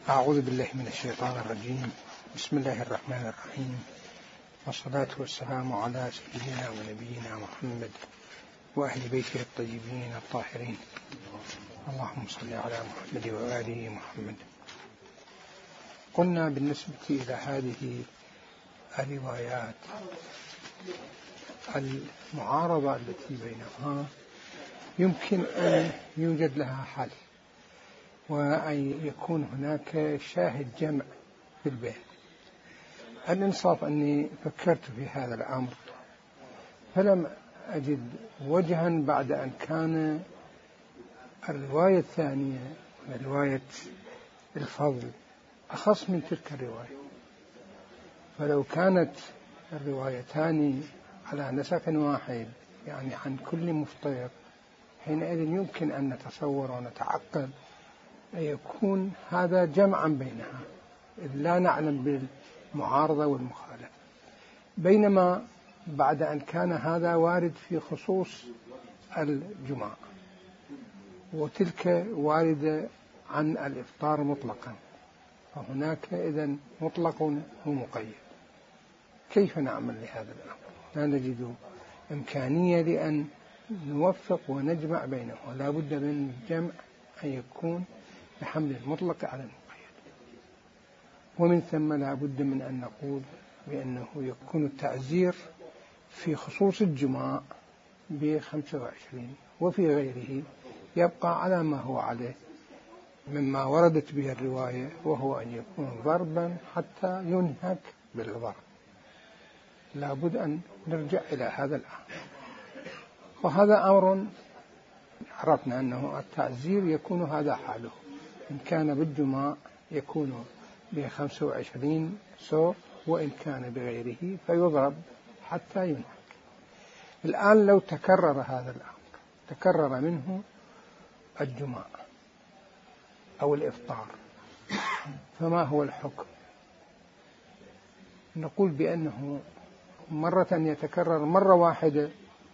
أعوذ بالله من الشيطان الرجيم. بسم الله الرحمن الرحيم، والصلاة والسلام على سيدنا ونبينا محمد وأهل بيته الطيبين الطاهرين. اللهم صل على محمد وآله محمد. قلنا بالنسبة إلى هذه الروايات المعارضة التي بينها يمكن أن يوجد لها حل، وأن يكون هناك شاهد جمع في البين. الإنصاف أني فكرت في هذا الأمر فلم أجد وجها بعد أن كان الرواية الثانية رواية الفضل أخص من تلك الرواية. فلو كانت الروايتان على نسق واحد يعني عن كل مفطر، حينئذ يمكن أن نتصور ونتعقل أن يكون هذا جمعا بينها، إذ لا نعلم بالمعارضة والمخالفة. بينما بعد أن كان هذا وارد في خصوص الجمعة وتلك واردة عن الإفطار مطلقا، فهناك إذن مطلق ومقيد. كيف نعمل لهذا الأمر؟ لا نجد إمكانية لأن نوفق ونجمع بينه، ولا بد من الجمع أن يكون بحمل المطلق على المقيد. ومن ثم لا بد من أن نقول بأنه يكون التعزير في خصوص الجماع ب25، وفي غيره يبقى على ما هو عليه مما وردت به الرواية، وهو أن يكون ضربا حتى ينهك بالضرب. لا بد أن نرجع إلى هذا الأمر، وهذا أمر عرفنا أنه التعزير يكون هذا حاله. إن كان بالجماع يكون ب25 سوق، وإن كان بغيره فيضرب حتى ينهك. الآن لو تكرر هذا الأمر، تكرر منه الجماع أو الإفطار، فما هو الحكم؟ نقول بأنه مرة يتكرر مرة واحدة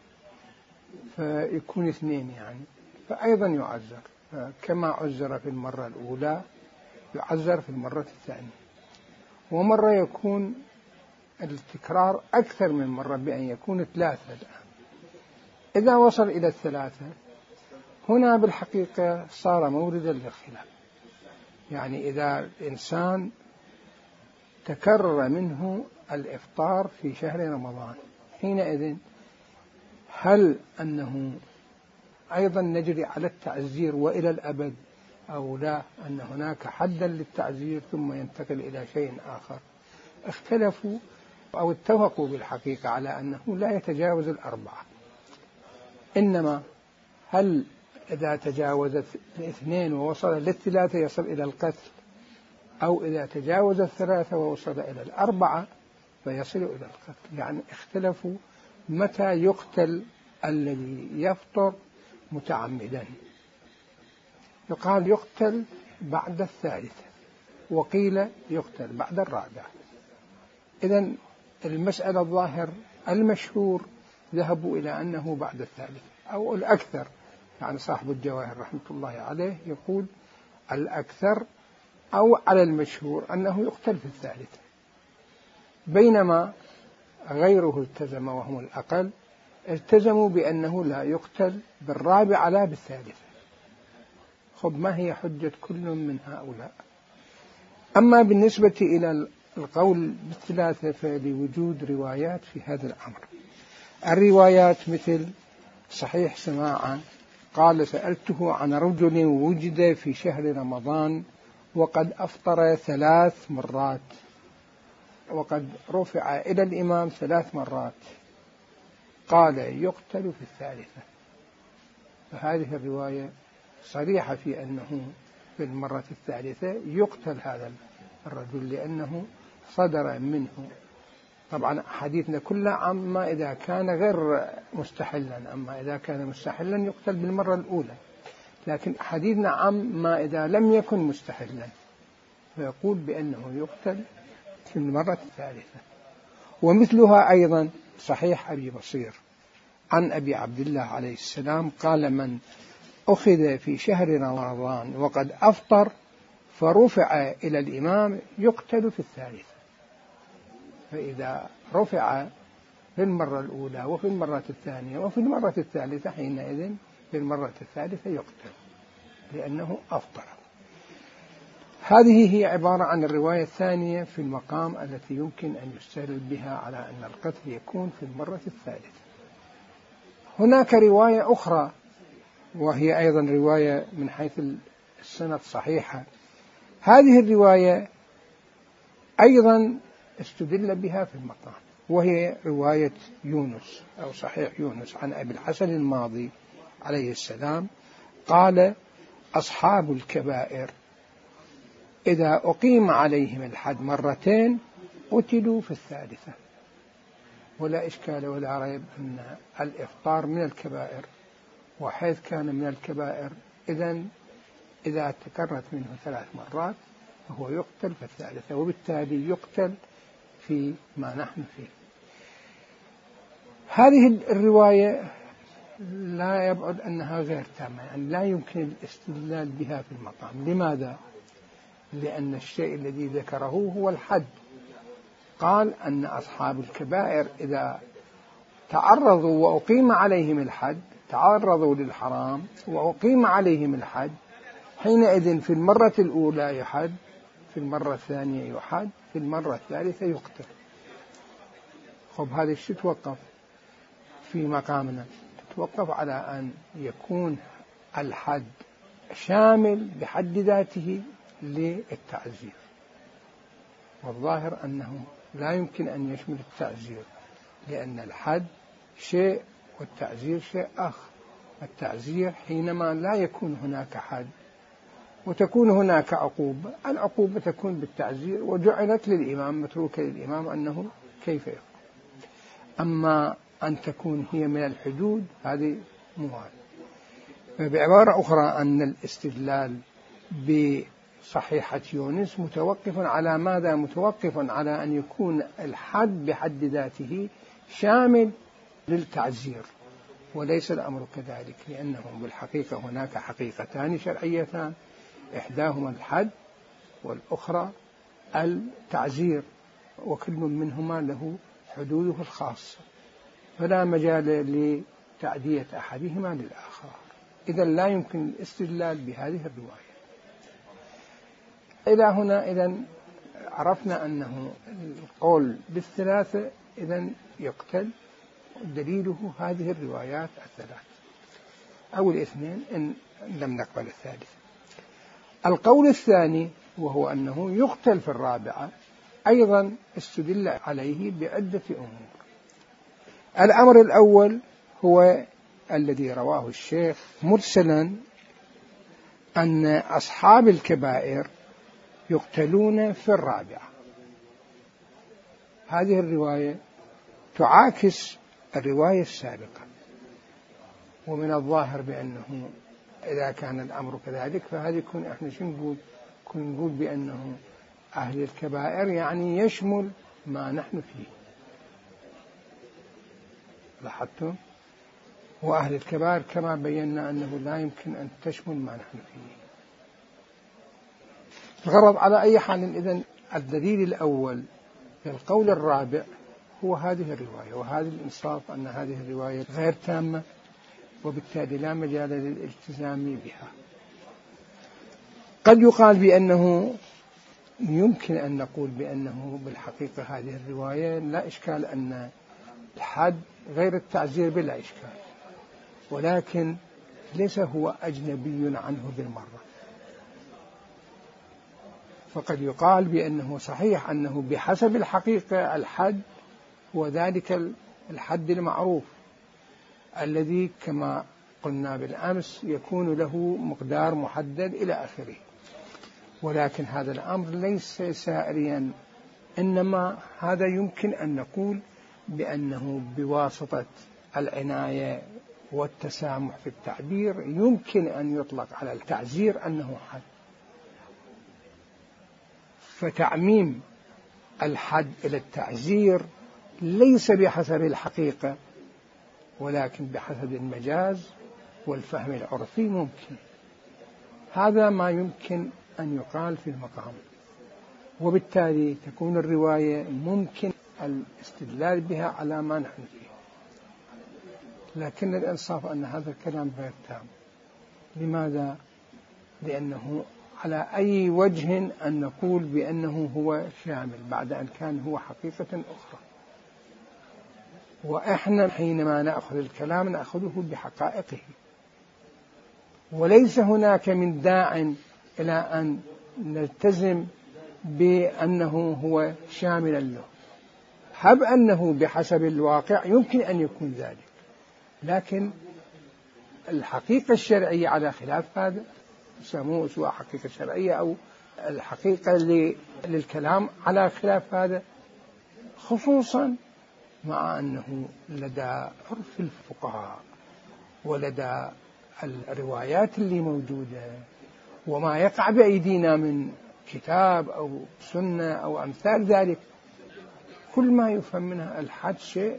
فيكون 2 يعني، فأيضا يعزر، كما عزر في المرة الأولى يعزر في المرة الثانية. ومرة يكون التكرار أكثر من مرة بأن يكون 3 الآن. إذا وصل إلى 3 هنا بالحقيقة صار موردا للخلاف. يعني إذا الإنسان تكرر منه الإفطار في شهر رمضان، حينئذ هل أنه أيضا نجري على التعزير وإلى الأبد، أو لا أن هناك حدا للتعزير ثم ينتقل إلى شيء آخر؟ اختلفوا أو اتفقوا بالحقيقة على أنه لا يتجاوز 4. إنما هل إذا تجاوز 2 ووصل ل3 يصل إلى القتل، أو إذا تجاوز 3 ووصل إلى 4 فيصل إلى القتل؟ يعني اختلفوا متى يقتل الذي يفطر متعمدا. يقال يقتل بعد 3، وقيل يقتل بعد 4. إذن المسألة الظاهر المشهور ذهبوا إلى أنه بعد 3 أو الأكثر. يعني صاحب الجواهر رحمة الله عليه يقول الأكثر أو على المشهور أنه يقتل في 3. بينما غيره التزم وهم الأقل التزموا بأنه لا يقتل بال4 لا بال3. خب ما هي حجة كل من هؤلاء؟ أما بالنسبة إلى القول بال3 فلوجود روايات في هذا الأمر. الروايات مثل صحيح سماعة قال سألته عن رجل وجد في شهر رمضان وقد أفطر 3 مرات، وقد رفع إلى الإمام 3 مرات، قال يقتل في 3. فهذه الرواية صريحة في أنه في المرة 3 يقتل هذا الرجل، لأنه صدر منه. طبعا حديثنا كله عما إذا كان غير مستحلا، أما إذا كان مستحلا يقتل بالمرة الأولى، لكن حديثنا عما إذا لم يكن مستحلا فيقول بأنه يقتل في المرة 3. ومثلها أيضا صحيح أبي بصير عن أبي عبد الله عليه السلام قال من أخذ في شهر رمضان وقد أفطر فرفع إلى الإمام يقتل في الثالثة. فإذا رفع في المرة الأولى وفي المرة الثانية وفي المرة الثالثة حينئذ في المرة الثالثة يقتل لأنه أفطر. هذه هي عبارة عن الرواية الثانية في المقام التي يمكن أن يستدل بها على أن القتل يكون في المرة الثالثة. هناك رواية أخرى وهي أيضا رواية من حيث السند صحيحة. هذه الرواية أيضا استدل بها في المقام، وهي رواية يونس أو صحيح يونس عن أبي الحسن الماضي عليه السلام قال: أصحاب الكبائر إذا أقيم عليهم الحد مرتين قتلوا في الثالثة. ولا إشكال ولا ريب أن الإفطار من الكبائر، وحيث كان من الكبائر إذا تكررت منه 3 مرات فهو يقتل في الثالثة، وبالتالي يقتل في ما نحن فيه. هذه الرواية لا يبعد أنها غير تامة، يعني لا يمكن الاستدلال بها في المقام. لماذا؟ لأن الشيء الذي ذكره هو الحد. قال أن أصحاب الكبائر إذا تعرضوا وأقيم عليهم الحد، تعرضوا للحرام وأقيم عليهم الحد، حينئذ في المرة الأولى يحد، في المرة الثانية يحد، في المرة الثالثة يقتل. خب هذا الشيء توقف في مقامنا، تتوقف على أن يكون الحد شامل بحد ذاته للتعزير، والظاهر أنه لا يمكن أن يشمل التعزير، لأن الحد شيء والتعزير شيء آخر. التعزير حينما لا يكون هناك حد وتكون هناك عقوبة، العقوبة تكون بالتعزير وجعلت للإمام، متروكة للإمام أنه كيف يفعل. أما أن تكون هي من الحدود هذه موال. بعبارة أخرى أن الاستدلال بصحيحة يونس متوقف على ماذا؟ متوقف على أن يكون الحد بحد ذاته شامل للتعزير، وليس الأمر كذلك، لأنه بالحقيقة هناك حقيقتان شرعيتان، إحداهما الحد والأخرى التعزير، وكل منهما له حدوده الخاصة، فلا مجال لتعدية أحدهما للآخر. إذا لا يمكن الاستدلال بهذه الرواية. إلى هنا إذا عرفنا أنه القول بالثلاثة إذا يقتل، دليله هذه الروايات الثلاث أو الاثنين إن لم نقبل الثالث. القول الثاني وهو أنه يقتل في الرابعة أيضا استدل عليه بعدة أمور. الأمر الأول هو الذي رواه الشيخ مرسلا أن أصحاب الكبائر يقتلون في الرابعة. هذه الرواية تعاكس الرواية السابقة، ومن الظاهر بأنه إذا كان الأمر كذلك فهذا يكون إحنا شو نقول بأنه أهل الكبائر يعني يشمل ما نحن فيه. لاحظتم؟ وأهل الكبائر كما بينا أنه لا يمكن أن تشمل ما نحن فيه. الغرض على أي حال إذن الدليل الأول في القول الرابع هو هذه الرواية، وهذا الإنصاف أن هذه الرواية غير تامة، وبالتالي لا مجال للالتزام بها. قد يقال بأنه يمكن أن نقول بأنه بالحقيقة هذه الرواية لا إشكال أن الحد غير التعزير بلا إشكال، ولكن ليس هو أجنبي عنه بالمرة. فقد يقال بأنه صحيح أنه بحسب الحقيقة الحد هو ذلك الحد المعروف الذي كما قلنا بالأمس يكون له مقدار محدد إلى آخره، ولكن هذا الأمر ليس سائريا، إنما هذا يمكن أن نقول بأنه بواسطة العناية والتسامح في التعبير يمكن أن يطلق على التعزير أنه حد. فتعميم الحد إلى التعزير ليس بحسب الحقيقة، ولكن بحسب المجاز والفهم العرفي ممكن. هذا ما يمكن أن يقال في المقام، وبالتالي تكون الرواية ممكن الاستدلال بها على ما نحن فيه. لكن الإنصاف أن هذا الكلام غير تام. لماذا؟ لأنه على أي وجه أن نقول بأنه هو شامل بعد أن كان هو حقيقة أخرى؟ وإحنا حينما نأخذ الكلام نأخذه بحقائقه، وليس هناك من داع إلى أن نلتزم بأنه هو شاملا له. هب أنه بحسب الواقع يمكن أن يكون ذلك، لكن الحقيقة الشرعية على خلاف هذا، يسموه سواء حقيقة شرعية أو الحقيقة للكلام على خلاف هذا، خصوصا مع أنه لدى عرف الفقهاء ولدى الروايات اللي موجودة وما يقع بأيدينا من كتاب أو سنة أو أمثال ذلك، كل ما يفهم منها الحد شيء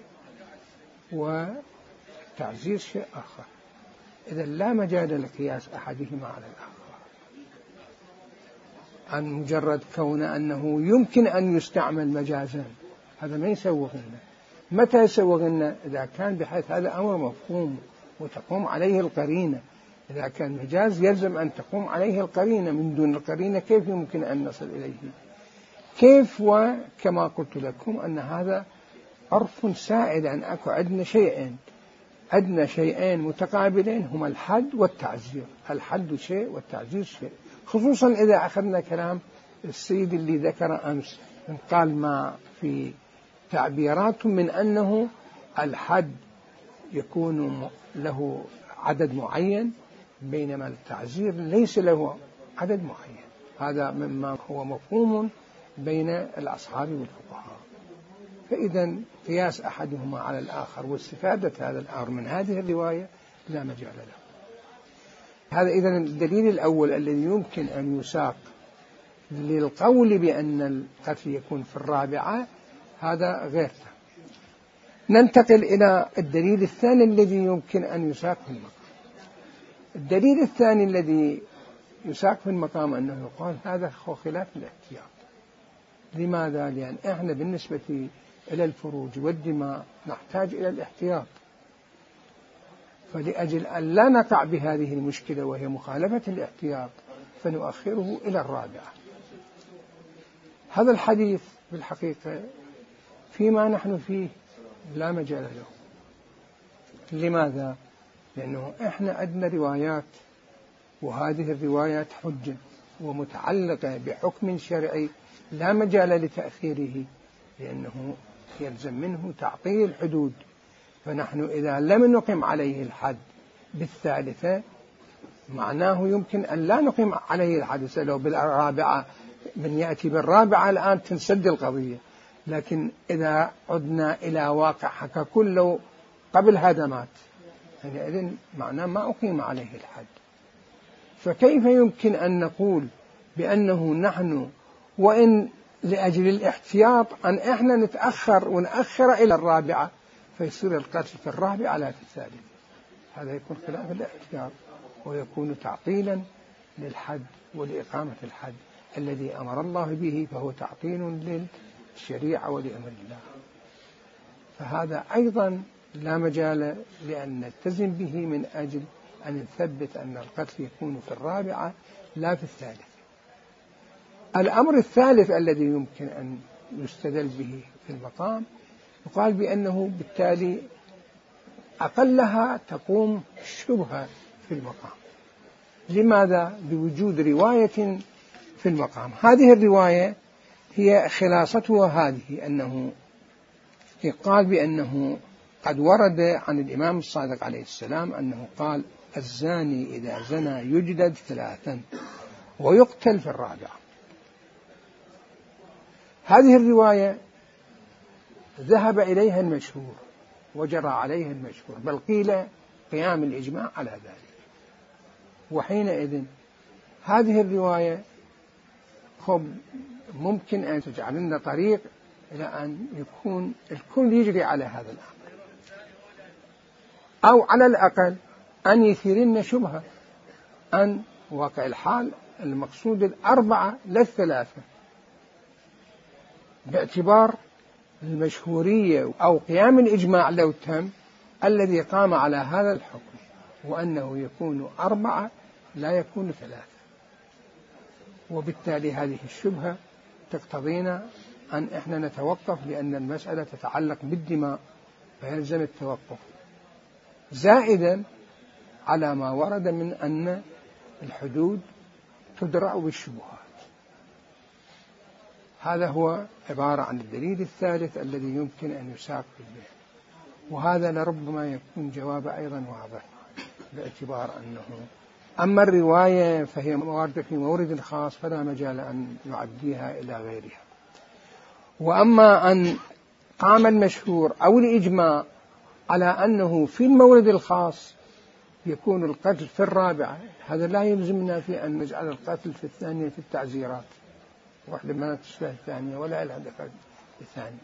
وتعزير شيء آخر. إذا لا مجال لقياس أحدهما على الآخر عن مجرد كون أنه يمكن أن يستعمل مجازا. هذا ما يسوغ لنا. متى يسوغ لنا؟ إذا كان بحيث هذا أمر مفهوم وتقوم عليه القرينة. إذا كان مجاز يلزم أن تقوم عليه القرينة، من دون القرينة كيف يمكن أن نصل إليه؟ كيف؟ وكما قلت لكم أن هذا عرف سائد، أن أكو عندنا شيئين متقابلين هما الحد والتعزير. الحد شيء والتعزير شيء، خصوصا إذا أخذنا كلام السيد اللي ذكر أمس، قال ما في تعبيرات من أنه الحد يكون له عدد معين بينما التعزير ليس له عدد معين. هذا مما هو مفهوم بين الأصحاب والفقهاء. فإذا قياس أحدهما على الآخر واستفادة هذا الأمر من هذه الرواية لا مجال له. هذا إذن الدليل الأول الذي يمكن أن يساق للقول بأن القتل يكون في الرابعة، هذا غير تام. ننتقل إلى الدليل الثاني الذي يمكن أن يساق في المقام. الدليل الثاني الذي يساق في المقام أنه يقال هذا خلاف الاحتياط. لماذا؟ لأن إحنا بالنسبة إلى الفروج والدماء نحتاج إلى الاحتياط، فلأجل أن لا نقع بهذه المشكلة وهي مخالفة الاحتياط فنؤخره إلى الرابعة. هذا الحديث بالحقيقة فيما نحن فيه لا مجال له. لماذا؟ لأنه إحنا عندنا روايات، وهذه الروايات حجة ومتعلقة بحكم شرعي لا مجال لتأخيره، لأنه يلزم منه تعطيل الحدود. فنحن إذا لم نقم عليه الحد بالثالثة معناه يمكن أن لا نقم عليه الحد لو بالرابعة، من يأتي بالرابعة الآن تنسد القضية. لكن إذا عدنا إلى واقع حكى كله قبل هذا مات، إذن معناه ما أقيم عليه الحد. فكيف يمكن أن نقول بأنه نحن وإن لأجل الاحتياط أن إحنا نتأخر ونأخر إلى الرابعة فيصير القتل في الرابعة لا في الثالثة؟ هذا يكون خلاف الاحتياط ويكون تعطيلا للحد ولإقامة الحد الذي أمر الله به، فهو تعطيل للشريعة ولأمر الله. فهذا أيضا لا مجال لأن نلتزم به من أجل أن نثبت أن القتل يكون في الرابعة لا في الثالثة. الأمر الثالث الذي يمكن أن يستدل به في المقام يقال بأنه بالتالي أقلها تقوم شبهة في المقام. لماذا؟ بوجود رواية في المقام. هذه الرواية هي خلاصتها هذه، أنه يقال بأنه قد ورد عن الإمام الصادق عليه السلام أنه قال: الزاني إذا زنى يجلد 3 ويقتل في الرابعة. هذه الرواية ذهب إليها المشهور وجرى عليها المشهور، بل قيل قيام الإجماع على ذلك. وحينئذ هذه الرواية ممكن أن تجعل لنا طريق إلى أن يكون الكل يجري على هذا الأمر، أو على الأقل أن يثير لنا شبهة أن واقع الحال المقصود الأربعة لا الثلاثة، باعتبار المشهورية أو قيام الإجماع لو تم الذي قام على هذا الحكم، وأنه يكون أربعة لا يكون ثلاثة. وبالتالي هذه الشبهة تقتضينا أن إحنا نتوقف، لأن المسألة تتعلق بالدماء فيلزم التوقف، زائدا على ما ورد من أن الحدود تدرأ بالشبهات. هذا هو عبارة عن الدليل الثالث الذي يمكن أن يساق في البيان، وهذا لربما يكون جواب أيضا واضح، باعتبار أنه أما الرواية فهي واردة في مورد خاص فلا مجال أن نعديها إلى غيرها، وأما أن قام المشهور أو الإجماع على أنه في المورد الخاص يكون القتل في الرابعة، هذا لا يلزمنا في أن نجعل القتل في الثانية في التعزيرات، واحدة ما تشبه الثانية ولا لها دخل في الثانية.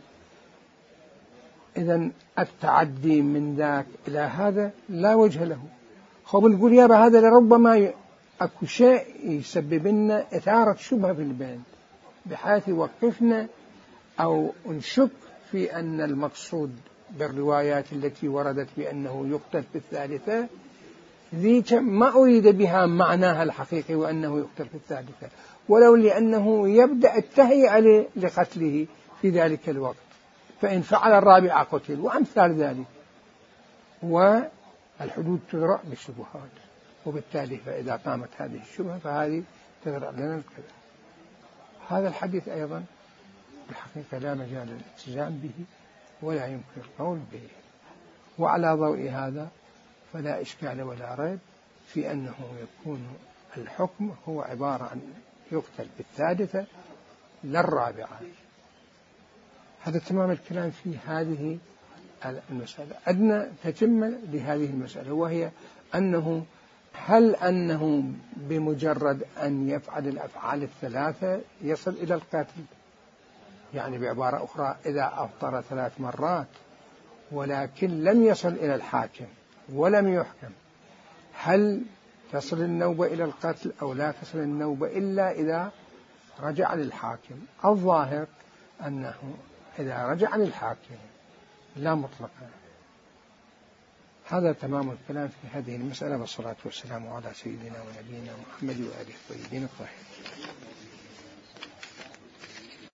إذن التعدي من ذاك إلى هذا لا وجه له. خب نقول يابا هذا لربما أكو شيء يسبب لنا إثارة شبهة في البين، بحيث يوقفنا أو نشك في أن المقصود بالروايات التي وردت بأنه يقتل في الثالثة ذي ما أريد بها معناها الحقيقي وأنه يقتل في الثالثة، ولو لأنه يبدأ التهيئة لقتله في ذلك الوقت، فإن فعل الرابعة قتل وأمثال ذلك، والحدود تدرأ بالشبهات، وبالتالي فإذا قامت هذه الشبهة فهذه تدرأ لنا الكذا. هذا الحديث أيضا الحقيقة لا مجال للالتزام به ولا يمكن القول به، وعلى ضوء هذا فلا إشكال ولا ريب في أنه يكون الحكم هو عبارة عن يقتل بالثالثة لا الرابعة. هذا تمام الكلام في هذه المسألة. أدنى تتمة لهذه المسألة، وهي أنه هل أنه بمجرد أن يفعل الأفعال الثلاثة يصل إلى القتل؟ يعني بعبارة أخرى إذا أفطر 3 مرات ولكن لم يصل إلى الحاكم ولم يحكم، هل تصل النوبة إلى القتل أو لا تصل النوبة إلا إذا رجع للحاكم؟ الظاهر أنه إذا رجع للحاكم لا مطلقا. هذا تمام الكلام في هذه المسألة، والصلاة والسلام على سيدنا ونبينا محمد وآله الطيبين الطاهرين.